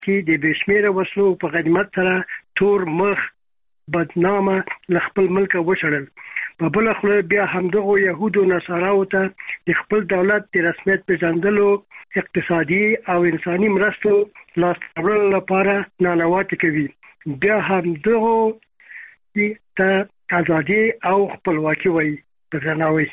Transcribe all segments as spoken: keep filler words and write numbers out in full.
کې د بې شمېره وسلو په غنیمت سره تور مخ بدنامه له خپل ملک وشړل. په بله خوله بیا همدغو یهودو نصاراو ته د خپل دولت د رسمیت پېژندلو، اقتصادي او انساني مرستو لاسته راوړلو لپاره نانواتې کوي. بیا همدغو ته ازادي او خپلواکي وایي. په درناوي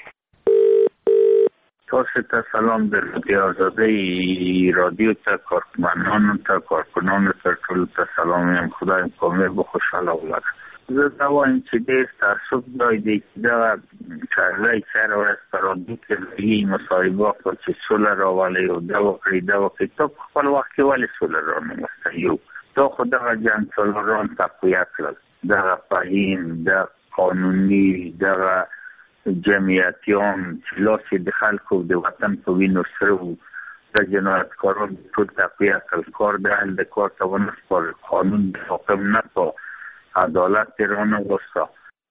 تاسو ته سلام در رادیو آزادی رادیو ته کارکنانو ته کارکنانو ته ټول ته سلام یم. خدای کامل به خوشحاله ولرم. زه دا وایم چې ډېر تعصب دی دی دا چارلای سره ورځ په رادیو کې لوی مصاحبه خو چې سوله راولي او دا وکړي دا وکړي ته په خپل وخت کې ولې سوله رانغسته یو دا خو دغه جنګ څلوران تقویه کړل دغه فهیم دا قانوني دغه جمعیتیان چې لاسې د خلکو د وطن په وینو سره وو د جنایتکاران ټول تقویه کړل. کار د اهل د کار ته ونه سپارل. قانون د حاکم نه په عدالت یې رانغوسته.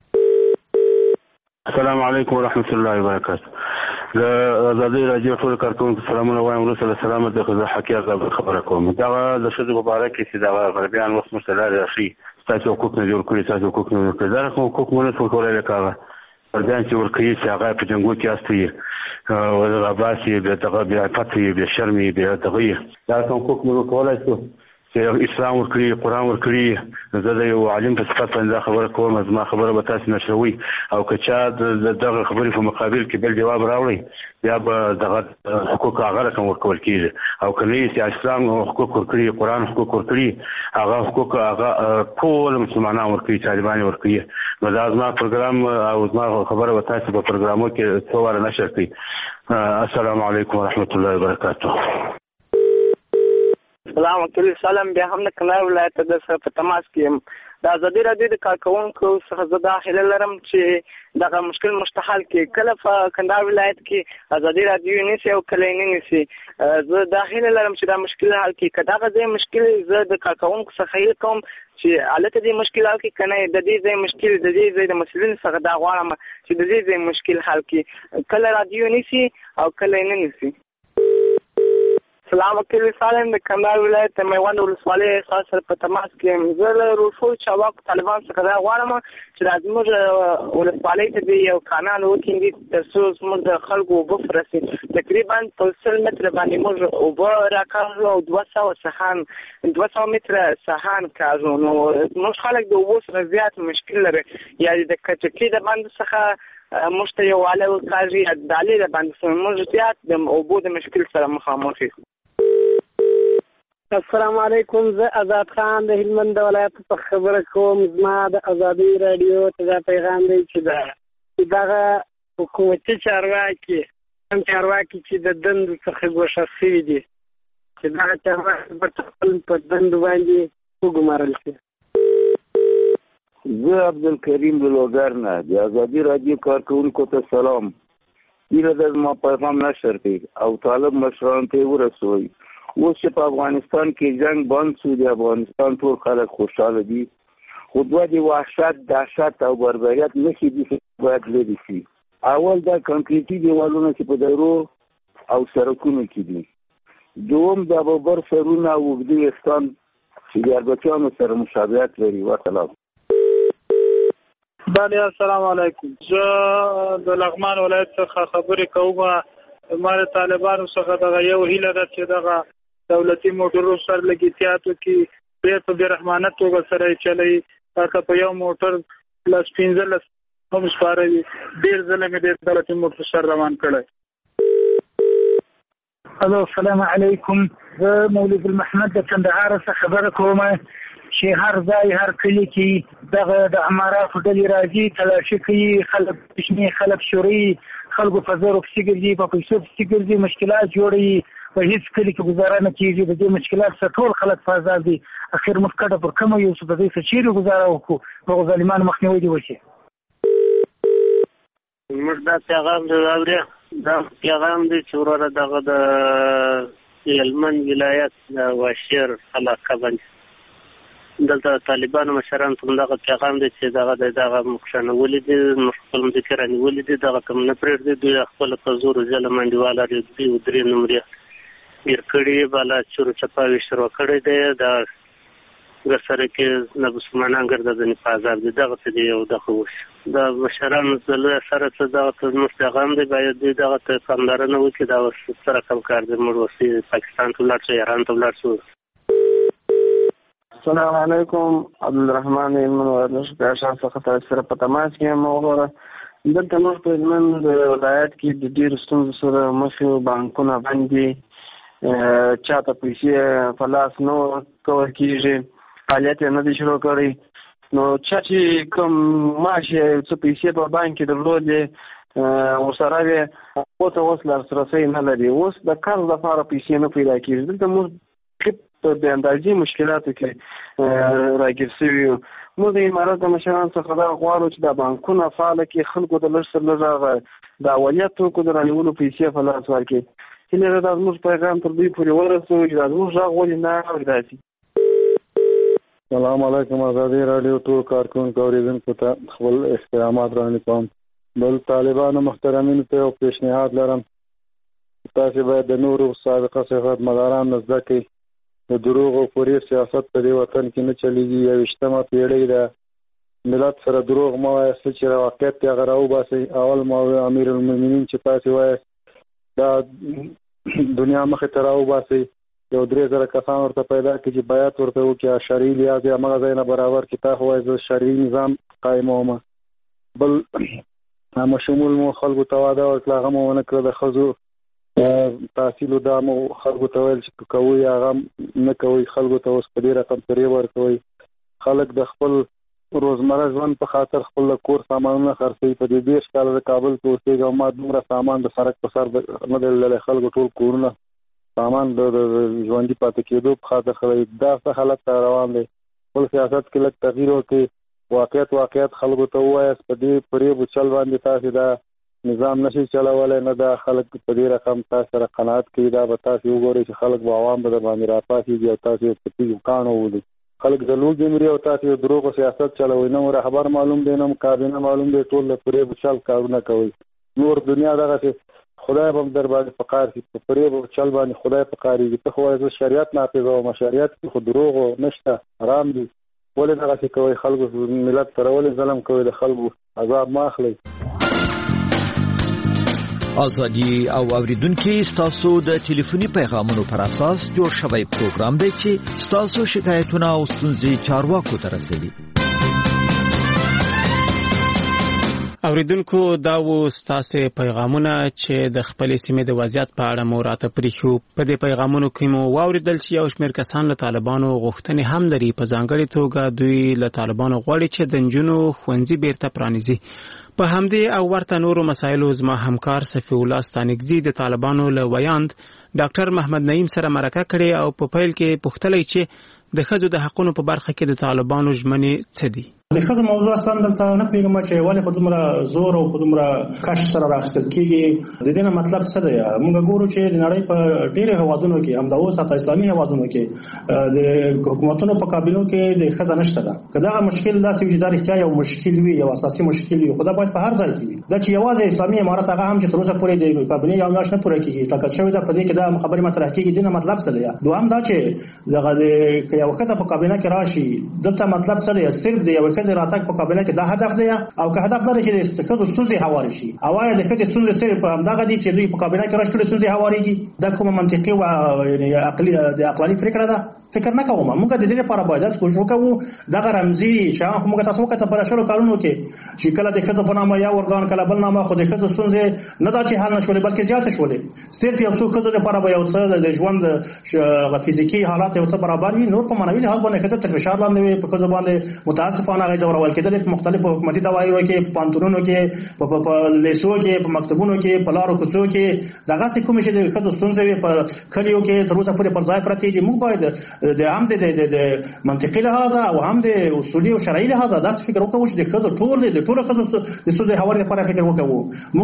السلام علیکم ورحمت الله وبرکاته. د آزادۍ راډیو ټول کارکونکو سلامونه وایم. وروسته له سلامت د ښځو حقیقت خبره کوم. دغه د ښځو په باره کې چې دغه غربیان اوس موږ ته لارې راښيي ستاسو حقوق نه جوړ کړي ستاسو حقوق نه جوړ کړي دا کوم حقوق مو نه شو کولی لکه هغه غربیان چې ورکوي چې هغه په جنګو کې استوي او عباس یې بیا دغه بیا عفت یې بیا شرم یې بیا دغه یې دا کوم حقوق مو کولی شو چې اسلام ورکړي قرآن ورکړي. زه د یو عالم په صفت باندې دا خبره کوم. زما خبره به تاسو نشروي او که چا دغه خبرې په مقابل کې بل جواب راوړي بیا به دغه حقوق هغه رقم ورکول کېږي او که نه یې چې اسلام حقوق ورکړي قرآن حقوق ورکړي هغه حقوق هغه ټول مسلمانان ورکړي طالبان ورکړي. نو دا زما پروګرام او زما خبره به تاسو په پروګرامو کې څو واره نشر کړي. السلام علیکم ورحمت الله وبرکاته. سلام علیکم. سلام بیا هم د کندهار ولایت د سره په تماس کې یم. د آزادۍ راډیو د کارکوونکو څخه زه دا هیله لرم چې دغه مشکل مشتحل کې کله په کندهار ولایت کې آزادۍ راډیو نیسي او کله یې نه نیسي. زه دا هیله لرم چې دا مشکل حل کړي. که دغه ځای مشکل زه د کارکوونکو څخه هیله کوم چې هلته دې مشکل حل کړي، که نه د دې ځای مشکل د دې ځای د مسؤلینو څخه دا غواړم چې د دې ځای مشکل حل کړي. کله راډیو نیسي او کله یې نه نیسي. سلام علیکم. سالم د کندهار ولایت د میوند ولسوالۍ سره په تماس کې یم. زه له روسو چارواکو طالبان څخه دا غواړم چې دا زموږ ولسوالۍ ته د یو کانال وکیندي تر څو زموږ د خلکو اوبه فرسي. تقریبا په سل متره باندې موږ اوبه راکاږو او دوه سوه سهان دوه سوه متره سهان کاږو. نو موږ خلک د اوبو سره زیات مشکل لري. یا د کچکي د بند څخه موږ ته یو والی وکاږي یا د دالې د بند څخه موږ زیات د اوبو د مشکل سره مخامخ یو. السلام علیکم. زه آزاد خان د هلمند ولایت څخه خبره کوم. زما د آزادۍ راډیو ته دا پیغام دی چې دغه حکومتي چارواکي هم چارواکي چې د دندو څخه ګوښه شوي دي چې دغه چارواکي به خپل په دندو باندې وګمارل شي. زه عبدالکریم د لوګر نه د آزادۍ راډیو کارکوونکو ته سلام. هیله ده زما پیغام نشر کړي او طالب مشرانو ته یې ورسوئ. اوس چې په افغانستان کې جنگ بند شو د افغانستان ټول خلک خوشحاله دي، خو دوه د وحشت دهشت او بربریت نښې دي باید لرې شي. اول دا کانکریټي دیوالونه چې په دایرو او سړکونو کې دي. دوم د ابوبر سرونه او اوږده ویښتان چې د اربچیانو سره مشابهت لري. وسلام. بله السلام علیکم. زه د لغمان ولایت څخه خبرې کوم. ما د طالبانو څخه دغه یو هیله ده چې دغه دولتي موټرو سره لګیتیاتو کې ډېر په بې رحمانه توګه سره یې چلوي. که په یو موټر لس پنځلس هم سپاره وي. ډېر ځله مې ډېر دولتي موټر سره روان کړی. الو السلام علیکم. زه مولود المحمد د کندهار څخه خبره کوم چې هر ځای هر کلي کې دغه د اماراتو ډلې راځي، تلاشي کوي، خلک پېشنې خلک شوري، خلکو په زرو پسې ګرځي، په پیسو پسې ګرځي، مشکلات جوړوي. په هېڅ کلي کې ګزاره نه کېږي. د دې مشکلات سره ټول خلک په عذاب دي. اخر موږ کډه پر کومه یو څه د دې څه چیرې ګزاره وکړو دغو ظالمانو مخنیوی دې وشي. موږ دا پیغام راوړی دا پیغام دی چې وروره دغه د هلمند ولایت د واشیر علاقه باندې دلته طالبانو مشرانو ته دغه پیغام دی چې دغه د دغه مخشنولې دي موږ خپل مذکر رانیولې دي دغه کوم نه پرېږدي دوی خپل په زور ظلم انډیواله دي او درې نمرې ګیر کړي بالا چور چپاوي شروع کړي دی دا سره کې د مسلمانان ګرځېدنې په عذاب دي دغه څه دی او دغه وشي د مشرانو له سره څه دغه زموږ پیغام دی باید دوی دغه ته پاملرنه وکړي دا سره کم کار دی موږ اوس پاکستان ته ولاړ شو ایران ته ولاړ شو. السلام علیکم عبدالرحمن علمن شان څخه سره په تماس کې یم وګوره دلته موږ په هلمند ولایت کې د ډېرو ستونزو سره مخ یو بانکونه بند دي چاته پیسې په لاس نه ورکول کېږي فعالیت یې نه دي شروع کړی نو چا چې کوم معاش یې څه پیسې په بانک کې درلودې ورسره یې هغو ته اوس لاسرسی نه لري اوس د قرض لپاره پیسې نه پیدا کېږي دلته موږ په بې اندازې مشکلاتو کې راګیر شوي یو موږ د امارت د مشرانو څخه دا غواړو چې دا بانکونه فعاله کړي خلکو ته لږ څه لږ هغه د اوليت توکو د رانیولو پیسې په لاس ورکړي هیله ده دا زموږ پیغام تر دوی پورې ورسوي چې دا زموږ غږ ولې نه اوري داسې. السلام علیکم ازادي راډیو ټول کارکونکو اوریدونکو ته خپل احترامات وړاندې کوم. بل طالبانو محترمینو ته یو پیشنهاد لرم تاسو باید د نورو سابقه سیاستمداران نه زده کړئ د دروغ او پورې سیاست په دې وطن کې نه چلیږي. یویشتمه پیړۍ ده ملت سره دروغ مه وایاست چې واقعیت یې هغه راوباسئ. اول ما امیر المؤمنین چې تاسو وایاست دا دنیا مخې ته راوباسئ یو درې زره کسان ورته پیدا کړي چې بیعت ورته وکړي شرعي لحاظ یې همغه ځای نه برابر کړي. تا خو وایي زه شرعي نظام قایموم. بل مشمول مو خلکو ته واده ورکړه هغه مو ونه کړه. د ښځو تحصیل دا مو خلکو ته ویل چې کوئ هغه نه کوئ. خلکو ته اوس په دې رقم فریب ورکوئ. خلک د خپل روزمره ژوند په خاطر خپل کور سامانونه خرڅوي. په دې دېرش کاله د کابل کې اوسېږم ما دومره سامان د سړک په سر نه دی لیدلی. خلکو ټول کورونه سامان د ژوندي پاتې کېدو په خاطر خلک دا څه حالت ته روان دی. خپل سیاست کې لږ تغییر وکړي. واقعیت واقعیت خلکو ته ووایاست. په دې فریب و چل باندې تاسې دا نظام نشي چلولی نه دا خلک په دې رقم تاسو سره قناعت کوي. دا به تاسې وګورئ چې خلک به عوام به در باندې راپاڅېږي او تاسې په تیږو کاڼو وولي. خلک د لوږې مري او تاسې د دروغو سیاست چلوئ. نه مو رهبر معلوم دی نه مو کابینه معلوم دی. ټول د فریب و چل کارونه کوئ. نور دنیا دغسې خدای به هم در باندې په قار شي. په فریب و چل باندې خدای په قارېږي. ته خو وایې زه شریعت نافظوم. شریعت کې خو دروغ نشته حرام دي. ولې دغسې کوئ؟ خلکو ملت سره ولې ظلم کوئ؟ د خلکو عذاب ما اخلئ. ازادي او اوریدونکو ستاسو د ټلیفوني پیغامونو پر اساس جوړ شوی پروګرام دی چې ستاسو شکایتونه او ستونزې چارواکو ته رسوي. اوریدونکو دا و ستاسو پیغامونه چې د خپل سیمې د وضعیت په اړه مو راته پریښو. په دې پیغامونو کې مو واوریدل چې یو شمېر کسان له طالبانو غوښتنې هم لري. په ځانګړې توګه دوی له طالبانو غواړي چې د نجونو ښوونځي بیرته پرانیزي. په همدې او ورته نورو مسایلو زما همکار صفی الله ستانکزي د طالبانو له ویاند ډاکټر محمد نعیم سره مرکه کړې او په پیل کې پوښتلی چې د ښځو د حقونو په برخه کې د طالبانو ژمنې څه دي. د ښځو موضوع اصلا دلته نه پوهېږم چې ولې په دومره زور او په دومره کش سره راخیستل کېږي. د دې نه مطلب څه دی؟ موږ ګورو چې د نړۍ په ډېرو هېوادونو کې همدا اوس حتی اسلامي هېوادونو کې د حکومتونو په کابینو کې د ښځه نشته ده. که دغه مشکل داسې وي چې دا رښتیا یو مشکل وي یو اساسي مشکل وي خو دا باید په هر ځای کې وي. دا چې یوازې اسلامي امارت هغه هم چې تر اوسه پورې د کابینې یو میاشت نه پوره کېږي ټاکل شوې ده په دې کې دا خبرې مطرح کېږي. د دې نه مطلب څه دی؟ دوهم دا چې دغه که یو ښځه په کابینه کې راشي دلته مطلب څه دی؟ صرف د یوې ښځې راتګ په کابینه کې دا هدف دی او که هدف دا دی چې د ښځو ستونزې هوارې شي. او آیا د ښځې ستونزې صرف همدغه دي چې دوی په کابینه کې راشي ټولې ستونزې هوارېږي؟ دا کومه منطقي او عقلي د عقلاني پرېکړه ده؟ فکر نه کوم. موږ د دې لپاره باید داسې کوشش وکړو دغه رمزي شیان خو موږ تاسو وکړه په شلو کارونو کې چې کله د ښځو په نامه یا ورګان کله بل نامه خو د ښځو ستونزې نه دا چې حل نه شولې بلکې زیاتې شولې. صرف یو څو ښځو لپاره به یو څه د ژوند فزیکي حالات یو څه برابر وي. نور په معنوي لحاظ باندې ښځه تر فشار لاندې وي. په ښځو باندې متاسفانه هغې ځورول کېدلې په مختلفو حکومتي دوايرو کې په پانتونونو کې په لیسو کې په مکتبونو کې په لارو کوڅو کې دغسې کومې چې د ښځو ستونزې وي په کلیو کې تر اوسه پورې پر ځای پرتې دي. موږ باید د هم د د منطقي لحاظ او هم د اصولي او شرعي لحاظ داسې فکر وکړو چې د ښځو ټول د ټولو ښځو د ستونزې هواري لپاره فکر وکړو. موږ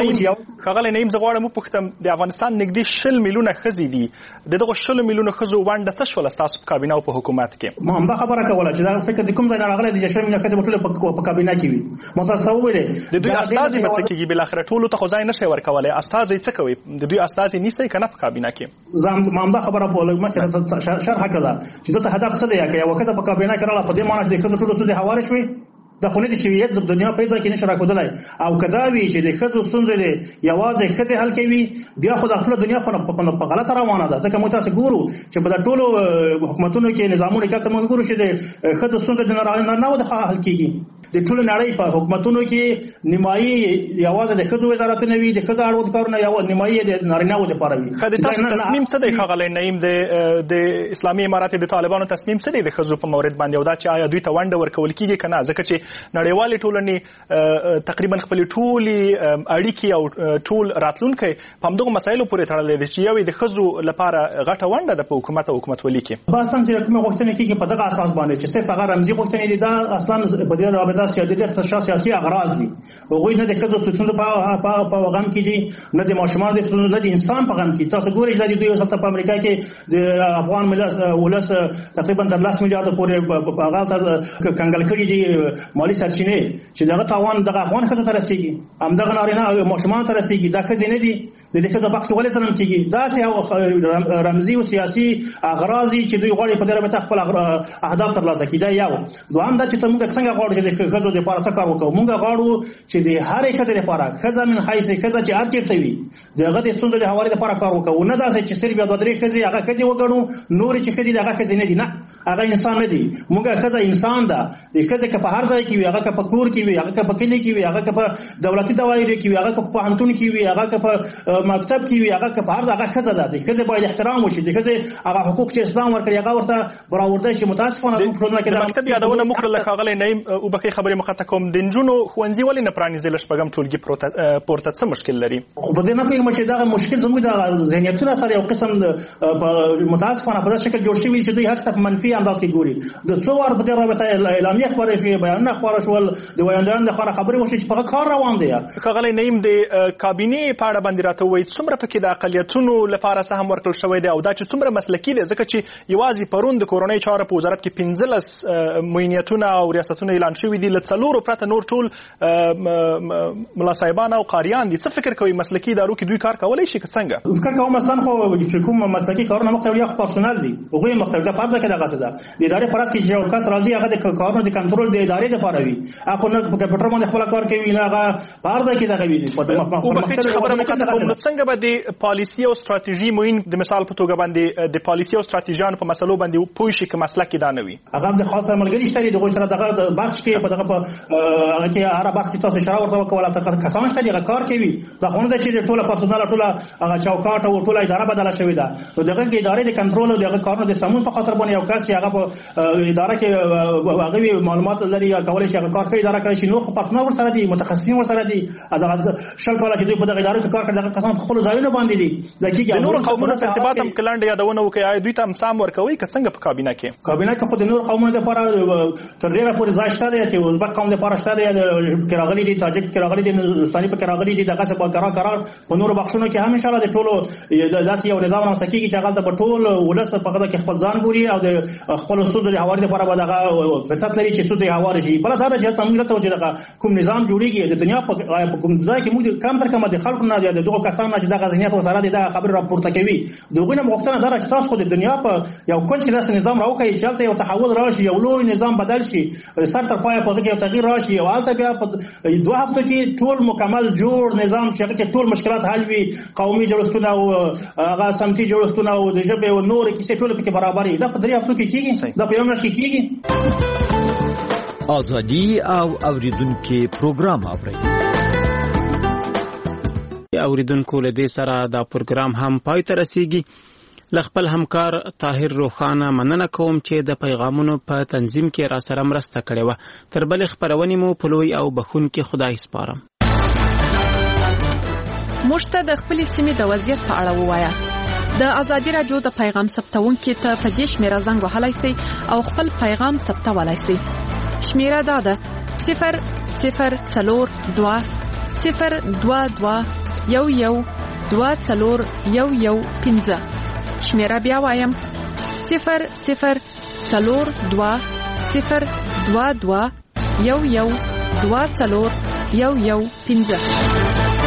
ښاغلی نعیم زه غواړم وپوښتم د افغانستان نږدې شل میلیونه ښځې دي. د دغو شلو میلیونو ښځو ونډه څه شوله ستاسو په کابینه او په حکومت کې؟ ما همدا خبره کوله چې دا فکر د کوم ځای نه راغلی دی د شپږ میلیونه ښځې ټول په کابینه کې وي. متاسو وویلې د دوی استازي به څه کېږي؟ بالاخره ټولو ته خو ځای نشي ورکولی. استازي څه کوي؟ د دوی استازي نیسئ که نه په کابینه کې؟ زه همدا خبره مخکې شرحه کړه چې دلته هدف څه دی که یوه ښځه په کابینه کې راغله په دې معنی چې د ښځو ټولو ستونزې هوارې شوې د خو نه د شویت د دنیا په ځای کې نشي راکودلی. او که دا وي چې د ښځو ستونزې یوازې ښځې حل کوي بیا خو د ټوله دنیا په غلطه روانه ده. ځکه موږ تاسو ګورو چې په د ټولو حکومتونو کې نظامونو کې موږ ګورو چې د ښځو ستونزې د نارینه‌وو د حل کېږي. د ټول نړۍ په حکومتونو کې نیمایي یوازې د ښځو وزارتونه وي، د ښځو اړوند کارونه یو نیمایي د نارینه‌وو لپاره وي. خدای تاسو تصمیم څه دی ښاغلی نعیم د د اسلامي اماراتو د طالبانو تصمیم څه دی د ښځو په مورد باندې، او دا چې آیا دوی ته ونډه ورکول کېږي که نه؟ ځکه چې نړیوالې ټولنې تقریبا خپلې ټولې اړیکې او ټول راتلونکی په همدغو مسایلو پورې تړلی دی چې یو یې د ښځو لپاره غټه ونډه ده په حکومت او حکومتولي کې. بس هم چې کومې غوښتنې کېږي په دغه اساس باندې چې صرف هغه رمزي غوښتنې دي، دا اصلا په دې رابطه دا سیاسي سیاسي اغراض دي. هغوی نه د ښځو ستونزو په غم کې دي، نه د ماشومانو د ستونزو، نه د انسان په غم کې. تاسو ګورئ چې دوی هلته په امریکا کې د افغان ولس تقریبا تر لس میلیارده پورې هغه کنګل کړي دي مالي سرچینې چې دغه تاوان دغه افغان ښځو ته رسېږي، همدغه نارینه ماشومانو ته رسېږي. دا ښځې نه دي د دې ښځو بخت ولې تلم کېږي؟ داسې رمزي او سیاسي اغراض دي چې دوی غواړي په دې رابطه خپل اهداف ترلاسه کړي. دا یو. دوهم دا چې موږ څنګه غواړو چې د ښځو دپاره څه کار وکړو؟ موږ غواړو چې د هرې ښځې لپاره ښځه من حیث ښځه چې هر چېرته وي د هغه د ستونزو د هواري لپاره کار وکړو. نه داسې چې صرف یو دوه درې ښځې هغه ښځې وګڼو، نورې چې ښځې دي هغه ښځې نه دي. نه، هغه انسان نه دي. موږ ښځه انسان ده. د ښځې که په هر ځای کې وي، هغه که په کور کې وي، هغه که په کلي کې وي، هغه که په دولتي دوایرو کې وي، هغه که په پوهنتون کې وي، هغه که په مکتب کې وي، هغه که په هر ځای هغه ښځه ده. د ښځې باید احترام وشي. د ښځې هغه حقوق چې اسلام ورکړي هغه ورته براوردی چې متاسفانه د مکتب یادونه مو کړله ښاغلی نعیم. وبښئ خبرې مخاطب کوم، د نجونو ښوونځي ولې نه پرانیزي له شپږم ټولګي پورته څه مشکل لري؟ خو په دې نه پوهېږم چې دغه مشکل زموږ د ذهنیتونه سره یو قسم متاسفانه په داسې شکل جوړ شوي چې دوی هر څه په منفي انداز کې ګوري. د څو وار په دې رابطه اعلامیه خپاره شوې، بیانونه خپاره شول، د ویاندویانو لخوا خبرې وشوې چې په کار روان دی. ښاغلی نعیم د کابینې په اړه باندې راته ووایي څومره پکې د اقلیتونو لپاره سهم ورکړل شوی دی او دا چې څومره مسلکي دی؟ ځکه چې یوازې پرون د کورنۍ چارو په وزارت کې پنځلس معینیتونه او ریاستونه اعلان شوي دي، له څلورو پرته نور ټول ملا صاحبان او قاریان دي. څه فکر کوي مسلکي ادارو کې دوی کار کولی شي که څنګه؟ فکر کوم مثلا خو چې کوم مسلکي کارونه مختلف یا پرسونل دي هغوی مختلف ده. پرده کې دغه څه ده د ادارې پر اساس کې چې یو کس راځي هغه د کارونو د کنټرول د ادارې دپاره وي، هغه نه په کمپیوټر باندې خپل کار کوي، نه هغه پرده کې دغه وي. وبښئ چې خبره مقطع کوم، نو څنګه به د پالیسي او ستراتیژي معین د مثال په توګه باندې د پالیسي او ستراتیژیانو په مسلو باندې پوه شي که مسلک کې دا نه وي؟ هغه د خاص ملګري شته دي دغه سره دغه بخش کې په دغه په هغه کې هر بخش چې تاسو اشاره ورته وکوله ته کسان شته دي هغه کار کوي. دا خو نه ده چې ټوله پرسونل ټوله هغه چوکاټ او ټوله اداره بدله شوې ده. نو دغه کې ادارې د کنټرول او دغه کارونو د سمون په خاطر باندې یو کس چې هغه په اداره کې هغه معلومات لري یا کولای شي هغه کار کوي اداره کوي چې نو خو پرسونل ورسره دي، متخصصین ورسره دي. دغه شل کاله چې دوی په دغه اداره کې کار کوي دغه کسان په خپل ځایونو باندې دي. د نور قومونو ارتباط هم کلاند یادونه وکړي، آیا دوی ته هم سام ورکوي که څنګه په کابینه کې؟ کابینه کې خو د نور قومونو لپاره تر ډیره پورې ځای شته دی چې ازبک قوم لپاره شته دی، کې راغلي دي، تاجک کې راغلي دي، نورستاني پکې راغلي دي. دغه څه به قرار قرار په نورو بخښونو کې هم ان شاء الله د ټولو داسې یو نظام رامنځته کېږي چې هغه د ټول ولس په هغه کې خپل ځان ګوري او د خپل ستونزو د هواري لپاره به دغه فرصت لري چې ستونزې هوارې شي. بله دا ده چې هسته موږ ته چې دغه کوم نظام جوړېږي د دنیا په کوم ځای کې موږ کم تر کمه د خلکو نه د دغو کسانو نه چې دغه ذهنیت ورسره دي دغه خبرې راپورته کوي. د هغوی نه غوښتنه دا ده چې تاسو خو د دنیا په یو کونج کې داسې نظام راوښیي چې هلته یو تحول راشي، یو لوی نظام بدل شي، سر تر پایه په هغه کې یو تغییر راشي او هلته بیا په دوه هفتو کې ټول مکمل جوړ نظام چې هغه کې ټول مشکلات حل وي، قومي جوړښتونه او هغه سمتي جوړښتونه او د ژبې او نورې کیسې ټولې پکې برابر وي. دا په درې هفتو کې کېږي، دا په یو میاشت کې کېږي. ازادي او اوریدونکو پروګرام اوري. اوریدونکو له دې سره دا پروګرام هم پای ته رسیږي. لخپل همکار طاهر روخانه مننه کوم چې د پیغامونو په تنظیم کې را سره مرسته کړې و. تر بل خبرونې مو په لوی او بخون کې خدای سپارم. مشته د خپل سیمې د وضعیت په اړه ووایه. د ازادي رادیو د پیغام ثبتونکو ته په دې شمیره زنګ وهلای شئ او خپل پیغام ثبتولای شئ. شمیره دا ده صفر صفر څلور دوه صفر دوه دوه یو یو دوه څلور یو یو پنځه. شمیره بیا وایم صفر صفر څلور دوه صفر دوه دوه یو یو دوه څلور یو یو پنځه.